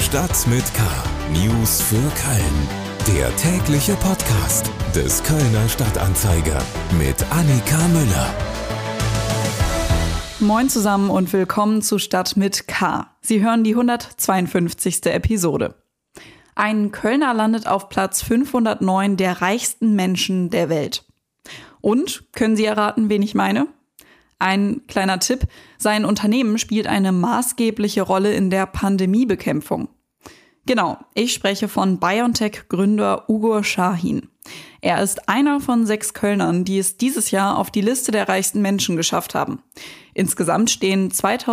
Stadt mit K. News für Köln. Der tägliche Podcast des Kölner Stadtanzeiger mit Annika Müller. Moin zusammen und willkommen zu Stadt mit K. Sie hören die 152. Episode. Ein Kölner landet auf Platz 509 der reichsten Menschen der Welt. Und, können Sie erraten, wen ich meine? Ein kleiner Tipp, sein Unternehmen spielt eine maßgebliche Rolle in der Pandemiebekämpfung. Genau, ich spreche von BioNTech-Gründer Ugur Şahin. Er ist einer von 6 Kölnern, die es dieses Jahr auf die Liste der reichsten Menschen geschafft haben. Insgesamt stehen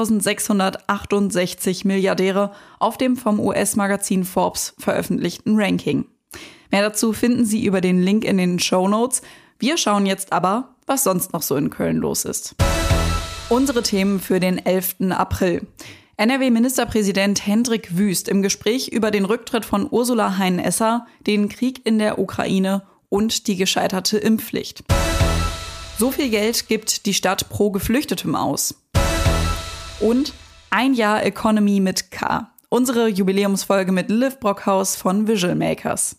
2668 Milliardäre auf dem vom US-Magazin Forbes veröffentlichten Ranking. Mehr dazu finden Sie über den Link in den Shownotes. Wir schauen jetzt aber, was sonst noch so in Köln los ist. Unsere Themen für den 11. April. NRW-Ministerpräsident Hendrik Wüst im Gespräch über den Rücktritt von Ursula Hein-Esser, den Krieg in der Ukraine und die gescheiterte Impfpflicht. So viel Geld gibt die Stadt pro Geflüchtetem aus. Und ein Jahr Economy mit K. Unsere Jubiläumsfolge mit Liv Brockhaus von Visual Makers.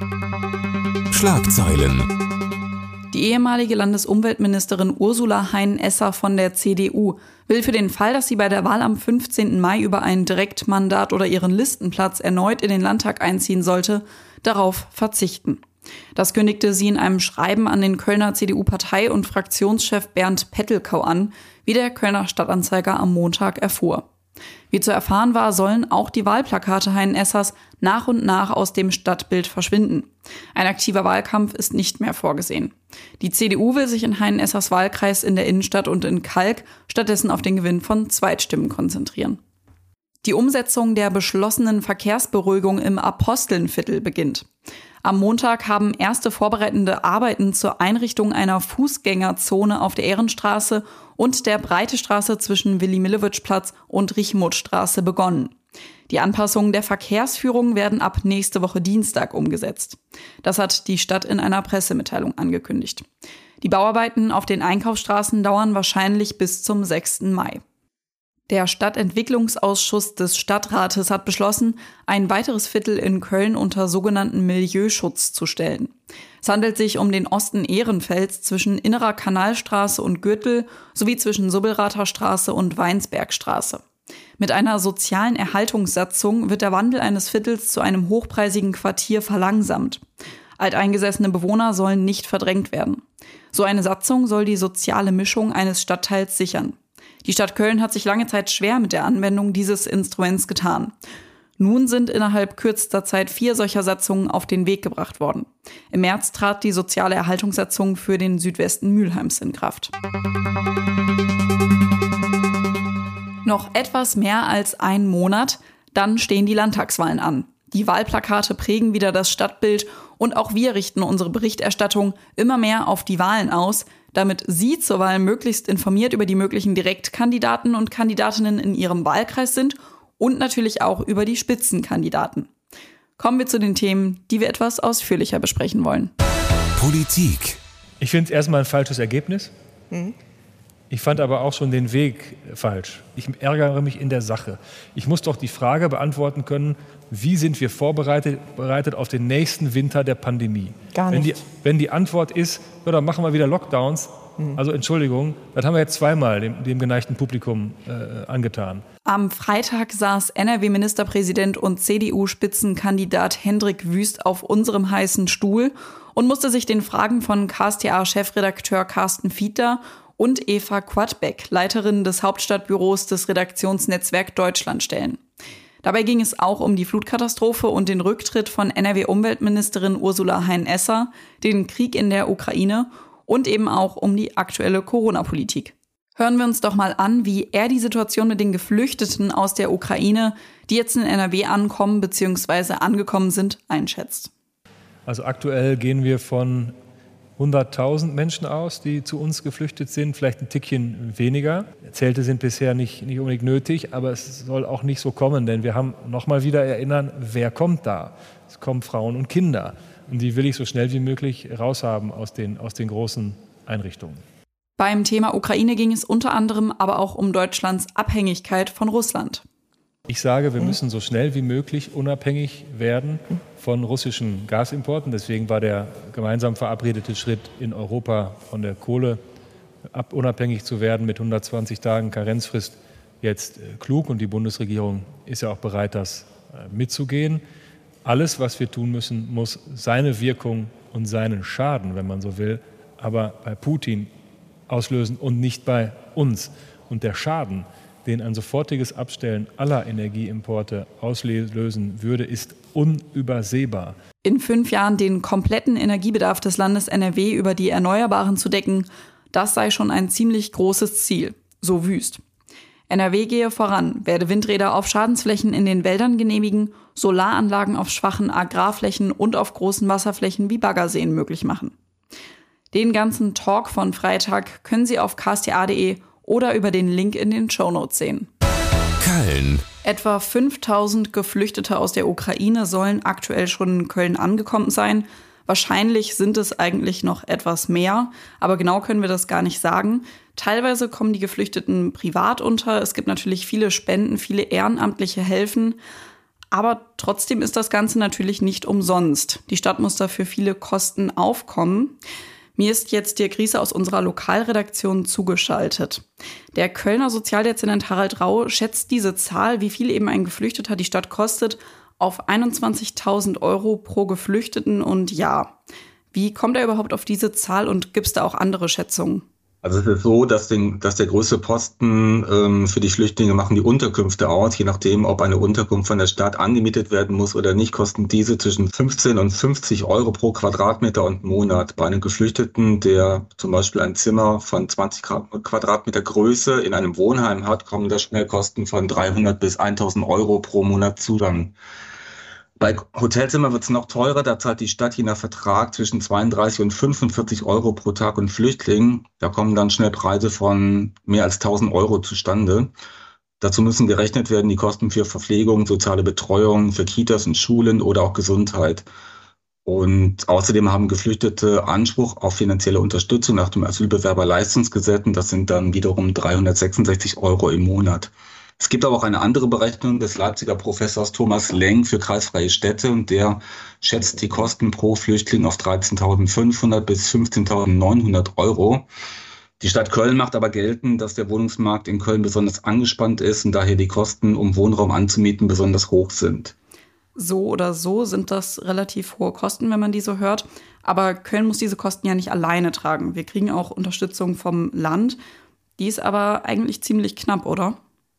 Schlagzeilen. Die ehemalige Landesumweltministerin Ursula Hein-Esser von der CDU will für den Fall, dass sie bei der Wahl am 15. Mai über ein Direktmandat oder ihren Listenplatz erneut in den Landtag einziehen sollte, darauf verzichten. Das kündigte sie in einem Schreiben an den Kölner CDU-Partei- und Fraktionschef Bernd Pettelkau an, wie der Kölner Stadtanzeiger am Montag erfuhr. Wie zu erfahren war, sollen auch die Wahlplakate Hein-Essers nach und nach aus dem Stadtbild verschwinden. Ein aktiver Wahlkampf ist nicht mehr vorgesehen. Die CDU will sich in Hein-Essers Wahlkreis in der Innenstadt und in Kalk stattdessen auf den Gewinn von Zweitstimmen konzentrieren. Die Umsetzung der beschlossenen Verkehrsberuhigung im Apostelnviertel beginnt. Am Montag haben erste vorbereitende Arbeiten zur Einrichtung einer Fußgängerzone auf der Ehrenstraße und der Breitestraße zwischen Willy-Millewitsch-Platz und Richmuthstraße begonnen. Die Anpassungen der Verkehrsführung werden ab nächste Woche Dienstag umgesetzt. Das hat die Stadt in einer Pressemitteilung angekündigt. Die Bauarbeiten auf den Einkaufsstraßen dauern wahrscheinlich bis zum 6. Mai. Der Stadtentwicklungsausschuss des Stadtrates hat beschlossen, ein weiteres Viertel in Köln unter sogenannten Milieuschutz zu stellen. Es handelt sich um den Osten Ehrenfels zwischen Innerer Kanalstraße und Gürtel sowie zwischen Subbelrather Straße und Weinsbergstraße. Mit einer sozialen Erhaltungssatzung wird der Wandel eines Viertels zu einem hochpreisigen Quartier verlangsamt. Alteingesessene Bewohner sollen nicht verdrängt werden. So eine Satzung soll die soziale Mischung eines Stadtteils sichern. Die Stadt Köln hat sich lange Zeit schwer mit der Anwendung dieses Instruments getan. Nun sind innerhalb kürzester Zeit 4 solcher Satzungen auf den Weg gebracht worden. Im März trat die soziale Erhaltungssatzung für den Südwesten Mülheims in Kraft. Noch etwas mehr als einen Monat, dann stehen die Landtagswahlen an. Die Wahlplakate prägen wieder das Stadtbild und auch wir richten unsere Berichterstattung immer mehr auf die Wahlen aus, damit Sie zur Wahl möglichst informiert über die möglichen Direktkandidaten und Kandidatinnen in Ihrem Wahlkreis sind und natürlich auch über die Spitzenkandidaten. Kommen wir zu den Themen, die wir etwas ausführlicher besprechen wollen. Politik. Ich finde es erstmal ein falsches Ergebnis. Ich fand aber auch schon den Weg falsch. Ich ärgere mich in der Sache. Ich muss doch die Frage beantworten können, wie sind wir vorbereitet auf den nächsten Winter der Pandemie? Gar nicht. Wenn die Antwort ist, ja, dann machen wir wieder Lockdowns, also Entschuldigung, das haben wir jetzt zweimal dem geneigten Publikum angetan. Am Freitag saß NRW-Ministerpräsident und CDU-Spitzenkandidat Hendrik Wüst auf unserem heißen Stuhl und musste sich den Fragen von KSTA-Chefredakteur Carsten Fiedler und Eva Quadbeck, Leiterin des Hauptstadtbüros des Redaktionsnetzwerk Deutschland, stellen. Dabei ging es auch um die Flutkatastrophe und den Rücktritt von NRW-Umweltministerin Ursula Hein-Esser, den Krieg in der Ukraine und eben auch um die aktuelle Corona-Politik. Hören wir uns doch mal an, wie er die Situation mit den Geflüchteten aus der Ukraine, die jetzt in NRW ankommen bzw. angekommen sind, einschätzt. Also aktuell gehen wir von 100.000 Menschen aus, die zu uns geflüchtet sind, vielleicht ein Tickchen weniger. Zelte sind bisher nicht unbedingt nötig, aber es soll auch nicht so kommen, denn wir haben nochmal wieder erinnern, wer kommt da? Es kommen Frauen und Kinder und die will ich so schnell wie möglich raushaben aus den großen Einrichtungen. Beim Thema Ukraine ging es unter anderem aber auch um Deutschlands Abhängigkeit von Russland. Ich sage, wir müssen so schnell wie möglich unabhängig werden von russischen Gasimporten. Deswegen war der gemeinsam verabredete Schritt in Europa von der Kohle unabhängig zu werden mit 120 Tagen Karenzfrist jetzt klug. Und die Bundesregierung ist ja auch bereit, das mitzugehen. Alles, was wir tun müssen, muss seine Wirkung und seinen Schaden, wenn man so will, aber bei Putin auslösen und nicht bei uns. Und der Schaden, den ein sofortiges Abstellen aller Energieimporte auslösen würde, ist unübersehbar. In 5 Jahren den kompletten Energiebedarf des Landes NRW über die Erneuerbaren zu decken, das sei schon ein ziemlich großes Ziel, so Wüst. NRW gehe voran, werde Windräder auf Schadensflächen in den Wäldern genehmigen, Solaranlagen auf schwachen Agrarflächen und auf großen Wasserflächen wie Baggerseen möglich machen. Den ganzen Talk von Freitag können Sie auf ksta.de oder über den Link in den Shownotes sehen. Köln. Etwa 5.000 Geflüchtete aus der Ukraine sollen aktuell schon in Köln angekommen sein. Wahrscheinlich sind es eigentlich noch etwas mehr, aber genau können wir das gar nicht sagen. Teilweise kommen die Geflüchteten privat unter. Es gibt natürlich viele Spenden, viele ehrenamtliche Helfen. Aber trotzdem ist das Ganze natürlich nicht umsonst. Die Stadt muss dafür viele Kosten aufkommen. Mir ist jetzt Dirk Riese aus unserer Lokalredaktion zugeschaltet. Der Kölner Sozialdezernent Harald Rau schätzt diese Zahl, wie viel eben ein Geflüchteter die Stadt kostet, auf 21.000 € pro Geflüchteten und Jahr. Wie kommt er überhaupt auf diese Zahl und gibt es da auch andere Schätzungen? Also es ist so, dass der größte Posten für die Flüchtlinge machen die Unterkünfte aus. Je nachdem, ob eine Unterkunft von der Stadt angemietet werden muss oder nicht, kosten diese zwischen 15 und 50 € pro Quadratmeter und Monat. Bei einem Geflüchteten, der zum Beispiel ein Zimmer von 20 Quadratmeter Größe in einem Wohnheim hat, kommen da schnell Kosten von 300 bis 1.000 € pro Monat zusammen. Bei Hotelzimmer wird es noch teurer, da zahlt die Stadt je nach Vertrag zwischen 32 und 45 € pro Tag und Flüchtling. Da kommen dann schnell Preise von mehr als 1.000 € zustande. Dazu müssen gerechnet werden die Kosten für Verpflegung, soziale Betreuung, für Kitas und Schulen oder auch Gesundheit. Und außerdem haben Geflüchtete Anspruch auf finanzielle Unterstützung nach dem Asylbewerberleistungsgesetz. Und das sind dann wiederum 366 € im Monat. Es gibt aber auch eine andere Berechnung des Leipziger Professors Thomas Leng für kreisfreie Städte und der schätzt die Kosten pro Flüchtling auf 13.500 bis 15.900 €. Die Stadt Köln macht aber geltend, dass der Wohnungsmarkt in Köln besonders angespannt ist und daher die Kosten, um Wohnraum anzumieten, besonders hoch sind. So oder so sind das relativ hohe Kosten, wenn man die so hört. Aber Köln muss diese Kosten ja nicht alleine tragen. Wir kriegen auch Unterstützung vom Land. Die ist aber eigentlich ziemlich knapp, oder?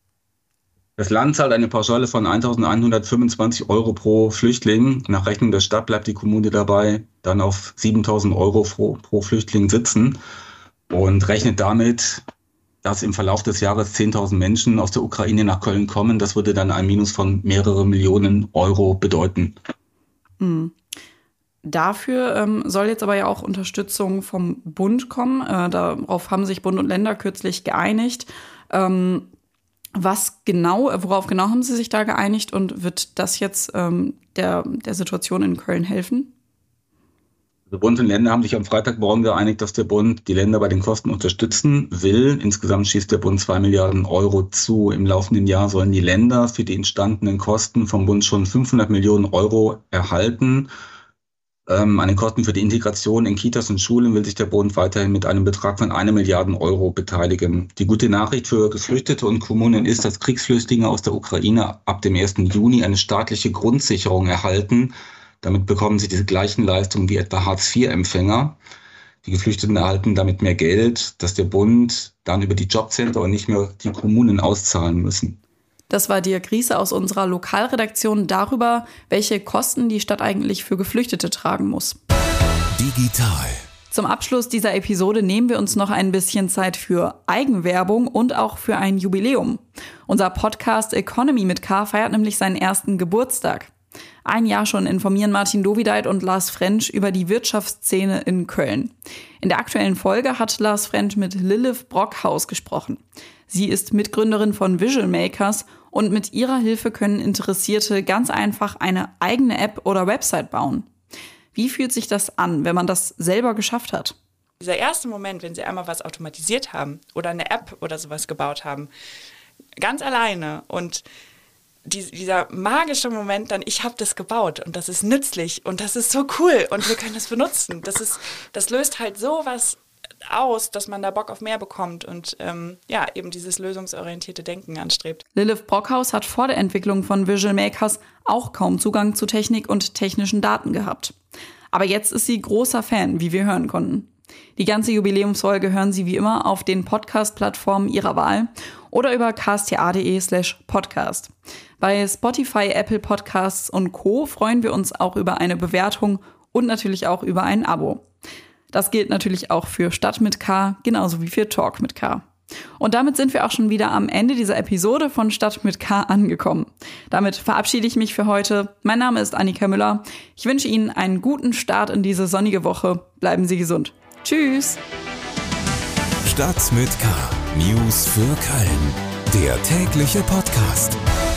Das Land zahlt eine Pauschale von 1.125 € pro Flüchtling. Nach Rechnung der Stadt bleibt die Kommune dabei dann auf 7.000 € pro Flüchtling sitzen und rechnet damit, dass im Verlauf des Jahres 10.000 Menschen aus der Ukraine nach Köln kommen. Das würde dann ein Minus von mehreren Millionen € bedeuten. Dafür soll jetzt aber ja auch Unterstützung vom Bund kommen. Darauf haben sich Bund und Länder kürzlich geeinigt. Worauf genau haben Sie sich da geeinigt und wird das jetzt der Situation in Köln helfen? Der Bund und Länder haben sich am Freitagmorgen geeinigt, dass der Bund die Länder bei den Kosten unterstützen will. Insgesamt schießt der Bund 2 Milliarden € zu. Im laufenden Jahr sollen die Länder für die entstandenen Kosten vom Bund schon 500 Millionen € erhalten. An den Kosten für die Integration in Kitas und Schulen will sich der Bund weiterhin mit einem Betrag von 1 Milliarde € beteiligen. Die gute Nachricht für Geflüchtete und Kommunen ist, dass Kriegsflüchtlinge aus der Ukraine ab dem 1. Juni eine staatliche Grundsicherung erhalten. Damit bekommen sie diese gleichen Leistungen wie etwa Hartz-IV-Empfänger. Die Geflüchteten erhalten damit mehr Geld, das der Bund dann über die Jobcenter und nicht mehr die Kommunen auszahlen müssen. Das war Dirk Riese aus unserer Lokalredaktion darüber, welche Kosten die Stadt eigentlich für Geflüchtete tragen muss. Digital. Zum Abschluss dieser Episode nehmen wir uns noch ein bisschen Zeit für Eigenwerbung und auch für ein Jubiläum. Unser Podcast Economy mit K feiert nämlich seinen ersten Geburtstag. Ein Jahr schon informieren Martin Dovideit und Lars Frensch über die Wirtschaftsszene in Köln. In der aktuellen Folge hat Lars Frensch mit Lilith Brockhaus gesprochen. Sie ist Mitgründerin von Visual Makers und mit ihrer Hilfe können Interessierte ganz einfach eine eigene App oder Website bauen. Wie fühlt sich das an, wenn man das selber geschafft hat? Dieser erste Moment, wenn Sie einmal was automatisiert haben oder eine App oder sowas gebaut haben, ganz alleine und dieser magische Moment dann, ich habe das gebaut und das ist nützlich und das ist so cool und wir können das benutzen. Das löst halt sowas aus, dass man da Bock auf mehr bekommt und eben dieses lösungsorientierte Denken anstrebt. Lilith Brockhaus hat vor der Entwicklung von Visual Makers auch kaum Zugang zu Technik und technischen Daten gehabt. Aber jetzt ist sie großer Fan, wie wir hören konnten. Die ganze Jubiläumsfolge hören Sie wie immer auf den Podcast-Plattformen Ihrer Wahl oder über ksta.de/podcast. Bei Spotify, Apple Podcasts und Co. freuen wir uns auch über eine Bewertung und natürlich auch über ein Abo. Das gilt natürlich auch für Stadt mit K, genauso wie für Talk mit K. Und damit sind wir auch schon wieder am Ende dieser Episode von Stadt mit K angekommen. Damit verabschiede ich mich für heute. Mein Name ist Annika Müller. Ich wünsche Ihnen einen guten Start in diese sonnige Woche. Bleiben Sie gesund. Tschüss! Stadt mit K. News für Köln. Der tägliche Podcast.